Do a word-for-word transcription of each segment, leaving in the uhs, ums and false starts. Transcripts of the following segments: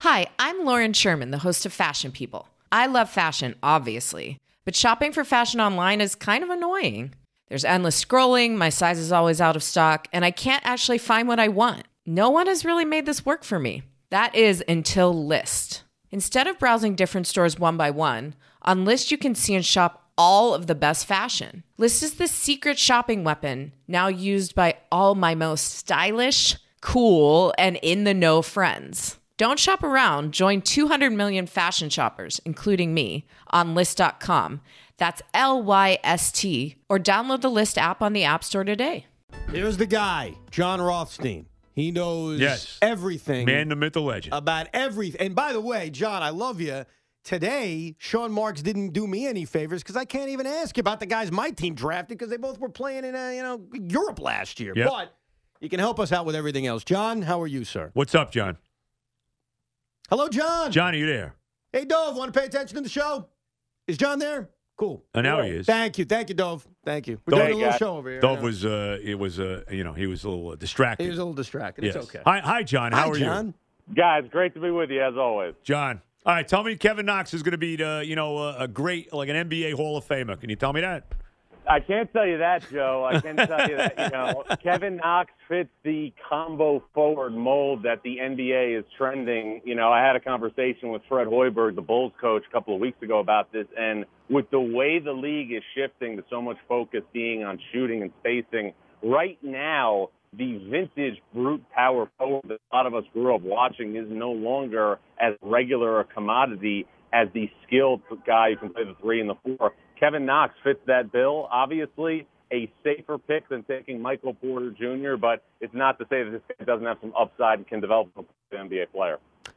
Hi, I'm Lauren Sherman, the host of Fashion People. I love fashion, obviously, but shopping for fashion online is kind of annoying. There's endless scrolling, my size is always out of stock, and I can't actually find what I want. No one has really made this work for me. That is until Lyst. Instead of browsing different stores one by one, on Lyst you can see and shop all of the best fashion. Lyst is the secret shopping weapon, now used by all my most stylish, cool, and in-the-know friends. Don't shop around. Join two hundred million fashion shoppers, including me, on Lyst dot com. That's L Y S T. Or download the Lyst app on the App Store today. Here's the guy, John Rothstein. He knows yes. everything. Man, the myth, the legend. About everything. And by the way, John, I love you. Today, Sean Marks didn't do me any favors because I can't even ask you about the guys my team drafted because they both were playing in uh, you know Europe last year. Yep. But you can help us out with everything else. John, how are you, sir? What's up, John? Hello, John. John, are you there? Hey, Dove, want to pay attention to the show? Is John there? Cool. Oh, now cool. he is. Thank you. Thank you, Dove. Thank you. We're Dove, doing a little show over here. Dove was, uh, it was, uh, you know, he was a little uh, distracted. He was a little distracted. Yes. It's okay. Hi, hi, John. How hi, are John. you? Guys, great to be with you, as always. John. All right, tell me Kevin Knox is going to be, the, you know, a, a great, like an N B A Hall of Famer. Can you tell me that? I can't tell you that, Joe. I can tell you that, you know, Kevin Knox fits the combo forward mold that the N B A is trending. You know, I had a conversation with Fred Hoiberg, the Bulls coach, a couple of weeks ago about this, and with the way the league is shifting to so much focus being on shooting and spacing, right now, the vintage brute power forward that a lot of us grew up watching is no longer as regular a commodity as the skilled guy who can play the three and the four. Kevin Knox fits that bill. Obviously, a safer pick than taking Michael Porter Junior, but it's not to say that this guy doesn't have some upside and can develop into an N B A player.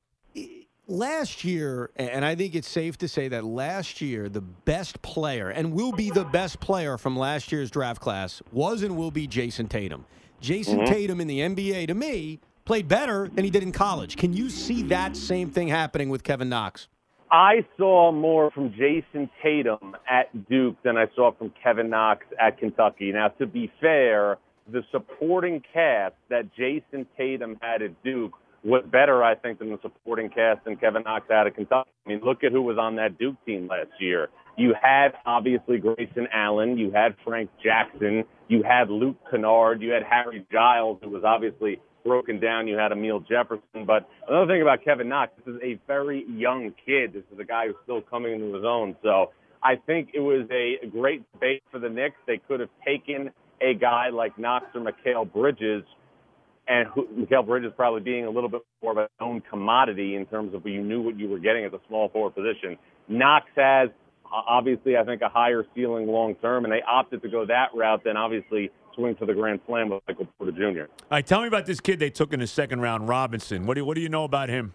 Last year, and I think it's safe to say that last year, the best player, and will be the best player from last year's draft class, was and will be Jason Tatum. Jason mm-hmm. Tatum in the N B A, to me, played better than he did in college. Can you see that same thing happening with Kevin Knox? I saw more from Jason Tatum at Duke than I saw from Kevin Knox at Kentucky. Now, to be fair, the supporting cast that Jason Tatum had at Duke was better, I think, than the supporting cast that Kevin Knox had at Kentucky. I mean, look at who was on that Duke team last year. You had, obviously, Grayson Allen. You had Frank Jackson. You had Luke Kennard. You had Harry Giles, who was obviously broken down. You had Emile Jefferson. But another thing about Kevin Knox, this is a very young kid. This is a guy who's still coming into his own. So I think it was a great debate for the Knicks. They could have taken a guy like Knox or Mikal Bridges, and who, Mikal Bridges probably being a little bit more of a known commodity in terms of you knew what you were getting at the small forward position. Knox has, obviously, I think, a higher ceiling long term, and they opted to go that route than obviously swing for the Grand Slam with Michael Porter Junior All right, tell me about this kid they took in the second round, Robinson. What do you, what do you know about him?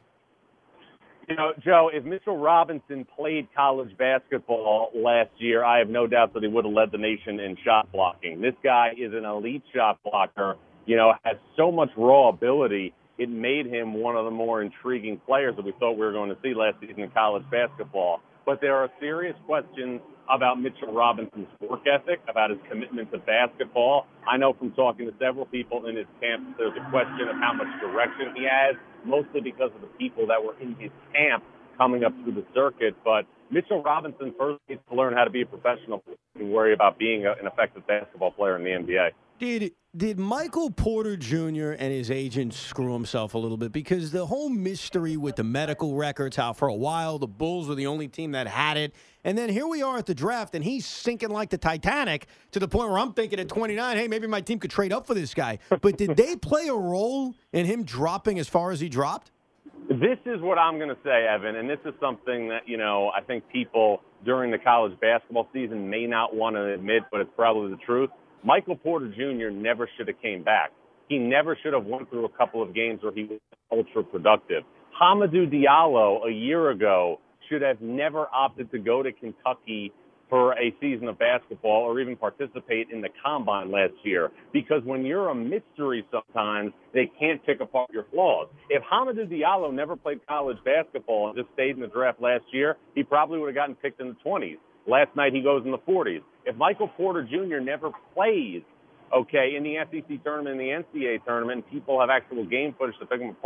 You know, Joe, if Mitchell Robinson played college basketball last year, I have no doubt that he would have led the nation in shot blocking. This guy is an elite shot blocker, you know, has so much raw ability. It made him one of the more intriguing players that we thought we were going to see last season in college basketball. But there are serious questions about Mitchell Robinson's work ethic, about his commitment to basketball. I know from talking to several people in his camp, there's a question of how much direction he has, mostly because of the people that were in his camp coming up through the circuit. But Mitchell Robinson first needs to learn how to be a professional and worry about being a, an effective basketball player in the N B A. Did did Michael Porter Junior and his agent screw himself a little bit? Because the whole mystery with the medical records, how for a while the Bulls were the only team that had it, and then here we are at the draft, and he's sinking like the Titanic to the point where I'm thinking at twenty-nine, hey, maybe my team could trade up for this guy. But did they play a role in him dropping as far as he dropped? This is what I'm going to say, Evan, and this is something that, you know, I think people during the college basketball season may not want to admit, but it's probably the truth. Michael Porter Junior never should have came back. He never should have went through a couple of games where he was ultra productive. Hamidou Diallo a year ago should have never opted to go to Kentucky for a season of basketball or even participate in the combine last year, because when you're a mystery sometimes, they can't pick apart your flaws. If Hamidou Diallo never played college basketball and just stayed in the draft last year, he probably would have gotten picked in the twenties. Last night he goes in the forties. If Michael Porter Junior never plays, okay, in the S E C tournament and the N C A A tournament, and people have actual game footage to pick him apart,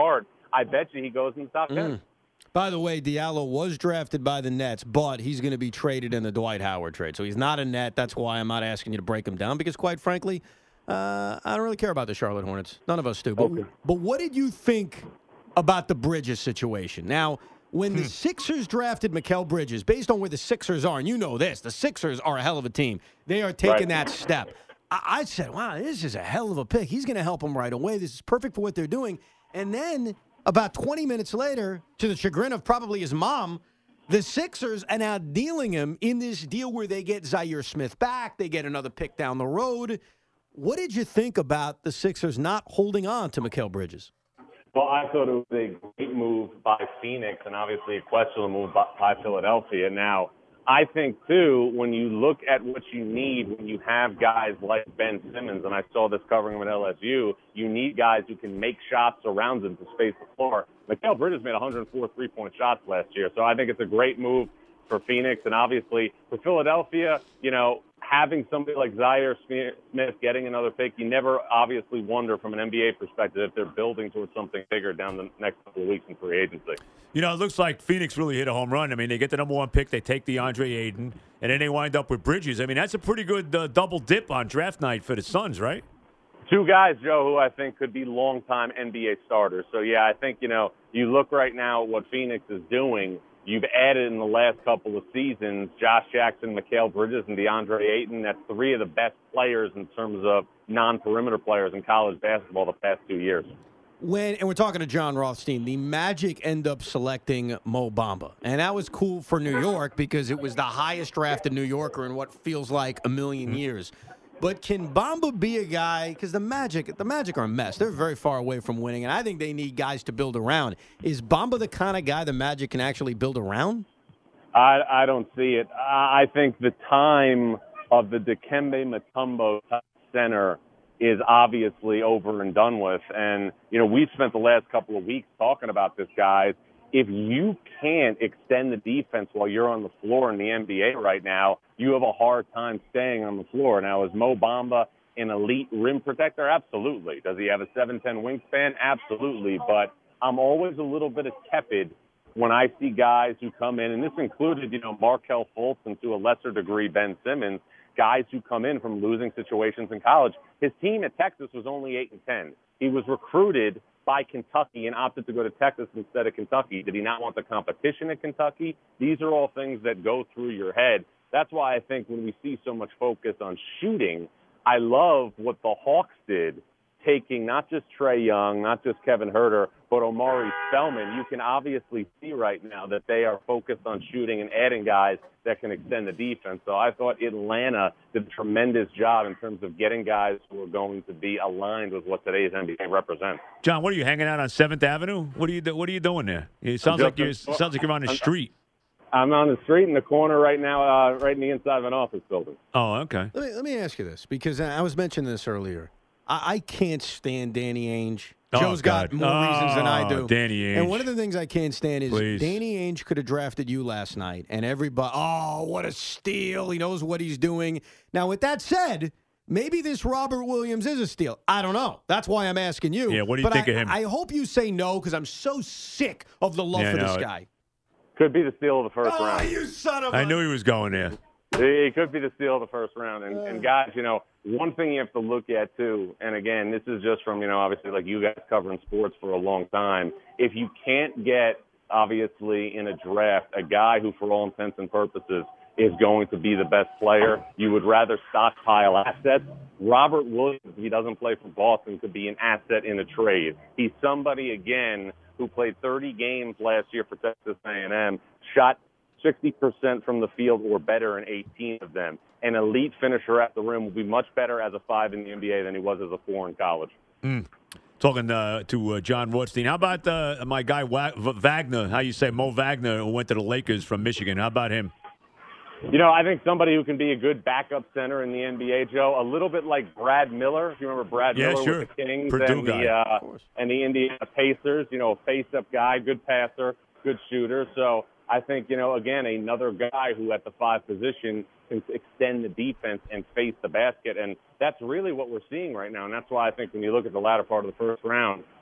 I bet you he goes in the top ten. Mm. By the way, Diallo was drafted by the Nets, but he's going to be traded in the Dwight Howard trade. So he's not a Net. That's why I'm not asking you to break him down because, quite frankly, uh, I don't really care about the Charlotte Hornets. None of us do. But, Okay. but what did you think about the Bridges situation? Now, when Hmm. the Sixers drafted Mikal Bridges, based on where the Sixers are, and you know this, the Sixers are a hell of a team. They are taking Right. that step. I, I said, wow, this is a hell of a pick. He's going to help them right away. This is perfect for what they're doing. And then about twenty minutes later, to the chagrin of probably his mom, the Sixers are now dealing him in this deal where they get Zaire Smith back. They get another pick down the road. What did you think about the Sixers not holding on to Mikal Bridges? Well, I thought it was a great move by Phoenix and obviously a questionable move by, by Philadelphia. Now, I think, too, when you look at what you need when you have guys like Ben Simmons, and I saw this covering him at L S U, you need guys who can make shots around him to space the floor. Mikal Bridges made one hundred four three-point shots last year, so I think it's a great move for Phoenix. And obviously for Philadelphia, you know, having somebody like Zaire Smith getting another pick, you never obviously wonder from an N B A perspective if they're building towards something bigger down the next couple of weeks in free agency. You know, it looks like Phoenix really hit a home run. I mean, they get the number one pick, they take DeAndre Ayton, and then they wind up with Bridges. I mean, that's a pretty good uh, double dip on draft night for the Suns, right? Two guys, Joe, who I think could be longtime N B A starters. So, yeah, I think, you know, you look right now at what Phoenix is doing. You've added in the last couple of seasons Josh Jackson, Mikal Bridges, and DeAndre Ayton. That's three of the best players in terms of non-perimeter players in college basketball the past two years. When and we're talking to John Rothstein, the Magic end up selecting Mo Bamba, and that was cool for New York because it was the highest drafted New Yorker in what feels like a million years. But can Bamba be a guy? Because the Magic, the Magic are a mess. They're very far away from winning, and I think they need guys to build around. Is Bamba the kind of guy the Magic can actually build around? I, I don't see it. I think the time of the Dikembe Mutombo center is obviously over and done with. And, you know, we've spent the last couple of weeks talking about this, guys. If you can't extend the defense while you're on the floor in the N B A right now, you have a hard time staying on the floor. Now, is Mo Bamba an elite rim protector? Absolutely. Does he have a seven ten wingspan? Absolutely. But I'm always a little bit tepid when I see guys who come in, and this included, you know, Markelle Fultz and to a lesser degree Ben Simmons, guys who come in from losing situations in college. His team at Texas was only eight and ten. He was recruited by Kentucky and opted to go to Texas instead of Kentucky. Did he not want the competition at Kentucky? These are all things that go through your head. That's why I think when we see so much focus on shooting, I love what the Hawks did, taking not just Trae Young, not just Kevin Huerter, but Omari Spellman. You can obviously see right now that they are focused on shooting and adding guys that can extend the defense. So I thought Atlanta did a tremendous job in terms of getting guys who are going to be aligned with what today's N B A represents. John, what are you hanging out on seventh Avenue? What are you do- What are you doing there? It sounds like you're sounds like you're on the street. I'm on the street in the corner right now, uh, right in the inside of an office building. Oh, okay. Let me, let me ask you this, because I was mentioning this earlier. I, I can't stand Danny Ainge. Oh, Joe's got God. more reasons than I do. Oh, Danny Ainge. And one of the things I can't stand is Please. Danny Ainge could have drafted you last night, and everybody, oh, what a steal. He knows what he's doing. Now, with that said, maybe this Robert Williams is a steal. I don't know. That's why I'm asking you. Yeah, what do you but think I, of him? I hope you say no, because I'm so sick of the love Yeah, for I this know it. guy. Could be the steal of the first Oh, round. you son of a... I knew he was going there. It could be the steal of the first round. And, and guys, you know, one thing you have to look at, too, and again, this is just from, you know, obviously like you guys covering sports for a long time. If you can't get, obviously, in a draft, a guy who, for all intents and purposes, is going to be the best player, you would rather stockpile assets. Robert Williams, if he doesn't play for Boston, could be an asset in a trade. He's somebody, again, who played thirty games last year for Texas A and M, shot sixty percent from the field or better in eighteen of them. An elite finisher at the rim will be much better as a five in the N B A than he was as a four in college. Mm. Talking uh, to uh, John Rothstein. How about uh, my guy Wa- V- Wagner? How you say Mo Wagner, who went to the Lakers from Michigan? How about him? You know, I think somebody who can be a good backup center in the N B A, Joe, a little bit like Brad Miller. If you remember Brad Yeah, Miller sure. with the Kings Purdue and guy. the uh, and the Indiana Pacers. You know, a face-up guy, good passer, good shooter. So I think, you know, again, another guy who at the five position can extend the defense and face the basket. And that's really what we're seeing right now. And that's why I think when you look at the latter part of the first round,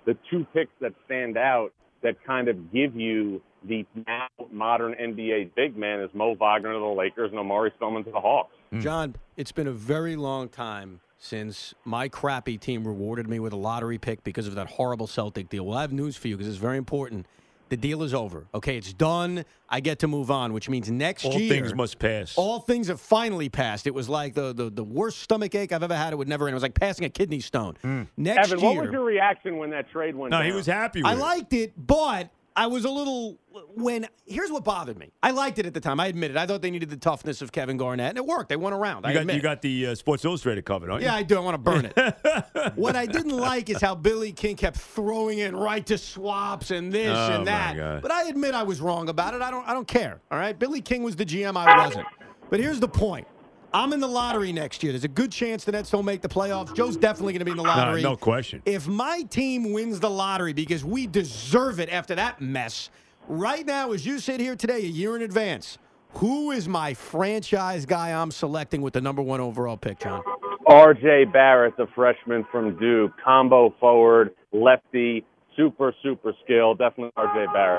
the two picks that stand out that kind of give you the now modern N B A big man is Mo Wagner to the Lakers and Omari Spellman to the Hawks. John, it's been a very long time since my crappy team rewarded me with a lottery pick because of that horrible Celtic deal. Well, I have news for you because it's very important. The deal is over. Okay, it's done. I get to move on, which means next all year. All things must pass. All things have finally passed. It was like the, the, the worst stomach ache I've ever had. It would never end. It was like passing a kidney stone. Mm. Next Evan, year. what was your reaction when that trade went no, down? he was happy with I it. liked it, but I was a little when here's what bothered me. I liked it at the time. I admit it. I thought they needed the toughness of Kevin Garnett, and it worked. They won around. You I got, admit. you got the uh, Sports Illustrated cover, don't you? Yeah, I do. I want to burn it. What I didn't like is how Billy King kept throwing in right to swaps and this Oh, and that. my God. But I admit I was wrong about it. I don't. I don't care. All right. Billy King was the G M. I wasn't. But here's the point. I'm in the lottery next year. There's a good chance the Nets don't make the playoffs. Joe's definitely going to be in the lottery. No, no question. If my team wins the lottery because we deserve it after that mess, right now, as you sit here today, a year in advance, who is my franchise guy I'm selecting with the number one overall pick, John? R J Barrett, the freshman from Duke, combo forward, lefty, super, super skilled. Definitely R J Barrett.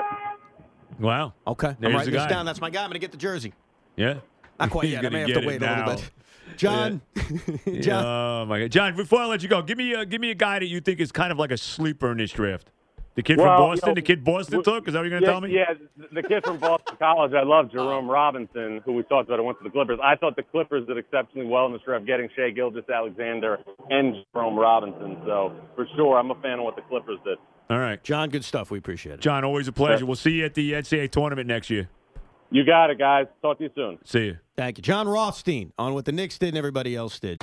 Wow. Okay. There's I'm writing the this guy. down. That's my guy. I'm going to get the jersey. Yeah. Not quite He's yet. I may gonna have to get wait it a little now. bit. John, John, Oh my God, John! Before I let you go, give me a give me a guy that you think is kind of like a sleeper in this draft. The kid Well, from you Boston. know, the kid Boston w- took. Is that what you're going to yeah, tell me? Yeah, the kid from Boston College. I love Jerome Robinson, who we talked about. Who went to the Clippers. I thought the Clippers did exceptionally well in this draft, getting Shai Gilgeous-Alexander and Jerome Robinson. So for sure, I'm a fan of what the Clippers did. All right, John, good stuff. We appreciate it. John. Always a pleasure. We'll see you at the N C double A tournament next year. You got it, guys. Talk to you soon. See you. Thank you. John Rothstein on what the Knicks did and everybody else did.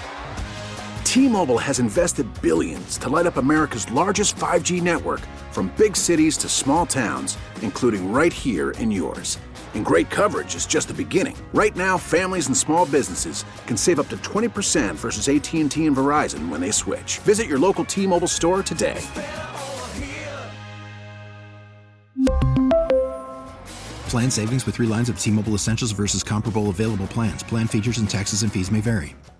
T-Mobile has invested billions to light up America's largest five G network, from big cities to small towns, including right here in yours. And great coverage is just the beginning. Right now, families and small businesses can save up to twenty percent versus A T and T and Verizon when they switch. Visit your local T-Mobile store today. Plan savings with three lines of T-Mobile Essentials versus comparable available plans. Plan features and taxes and fees may vary.